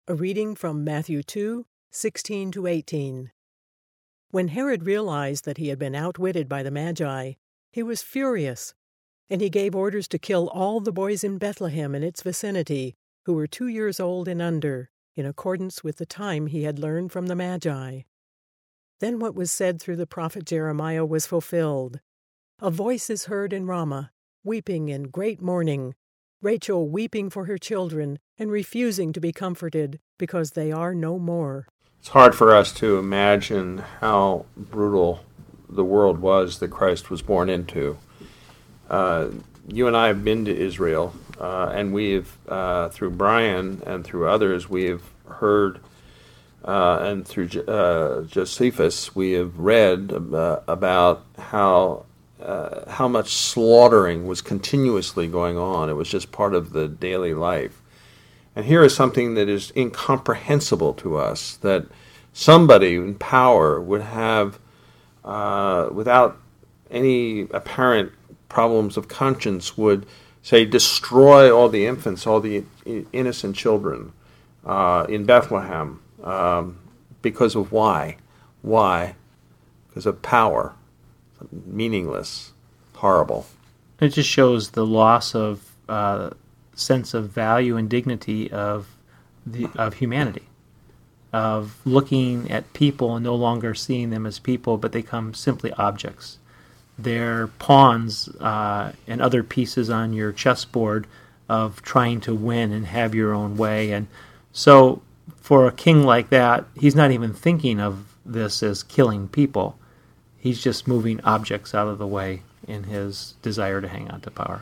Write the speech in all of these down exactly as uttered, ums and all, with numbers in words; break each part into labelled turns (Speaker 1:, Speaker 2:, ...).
Speaker 1: A reading from Matthew two, sixteen to eighteen. When Herod realized that he had been outwitted by the Magi, he was furious, and he gave orders to kill all the boys in Bethlehem and its vicinity who were two years old and under, in accordance with the time he had learned from the Magi. Then what was said through the prophet Jeremiah was fulfilled. A voice is heard in Ramah, weeping in great mourning, Rachel weeping for her children and refusing to be comforted because they are no more.
Speaker 2: It's hard for us to imagine how brutal the world was that Christ was born into. Uh, you and I have been to Israel, uh, and we've, uh, through Brian and through others, we have heard, uh, and through uh, Josephus, we have read uh, about how uh, how much slaughtering was continuously going on. It was just part of the daily life. And here is something that is incomprehensible to us, that somebody in power would have, uh, without any apparent problems of conscience, would say, destroy all the infants, all the innocent children uh, in Bethlehem. Um, because of why? Why? Because of power. Meaningless. Horrible.
Speaker 3: It just shows the loss of uh, sense of value and dignity of the of humanity, of looking at people and no longer seeing them as people, but they become simply objects. They're pawns uh, and other pieces on your chessboard of trying to win and have your own way. And so for a king like that, he's not even thinking of this as killing people. He's just moving objects out of the way in his desire to hang on to power.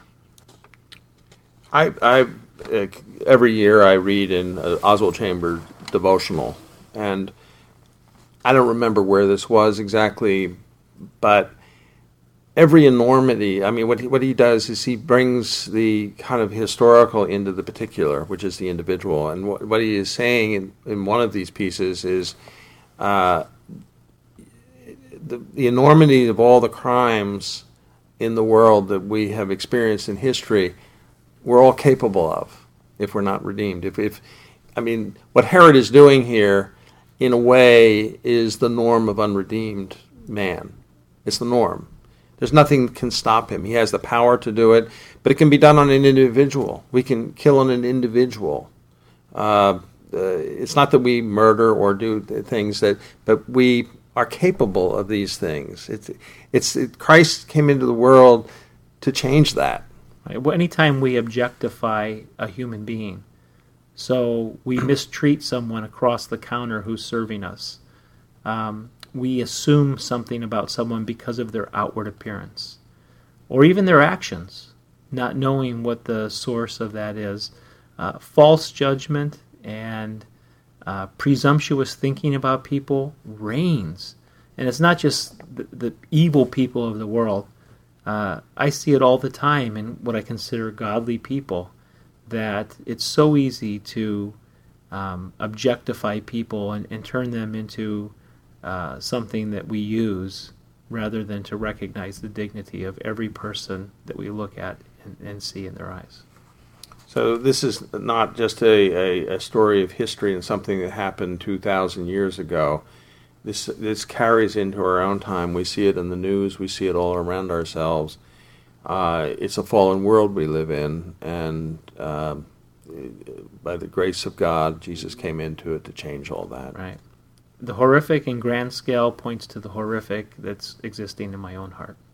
Speaker 2: I, I uh, every year I read in uh, Oswald Chambers devotional, and I don't remember where this was exactly, but every enormity, I mean, what he, what he does is he brings the kind of historical into the particular, which is the individual. And what, what he is saying in, in one of these pieces is uh, the, the enormity of all the crimes in the world that we have experienced in history, we're all capable of if we're not redeemed. If, if I mean, what Herod is doing here, in a way, is the norm of unredeemed man. It's the norm. There's nothing that can stop him. He has the power to do it, but it can be done on an individual. We can kill on an individual. Uh, uh, it's not that we murder or do things that, but we are capable of these things. It's, it's it, Christ came into the world to change that.
Speaker 3: Right. Well, anytime we objectify a human being, so we mistreat someone across the counter who's serving us, um, we assume something about someone because of their outward appearance, or even their actions, not knowing what the source of that is. Uh, false judgment and uh, presumptuous thinking about people reigns. And it's not just the, the evil people of the world. Uh, I see it all the time in what I consider godly people, that it's so easy to um, objectify people and, and turn them into uh, something that we use rather than to recognize the dignity of every person that we look at and, and see in their eyes.
Speaker 2: So this is not just a, a, a story of history and something that happened two thousand years ago. This this carries into our own time. We see it in the news. We see it all around ourselves. Uh, it's a fallen world we live in, and uh, by the grace of God, Jesus came into it to change all that.
Speaker 3: Right. The horrific in grand scale points to the horrific that's existing in my own heart.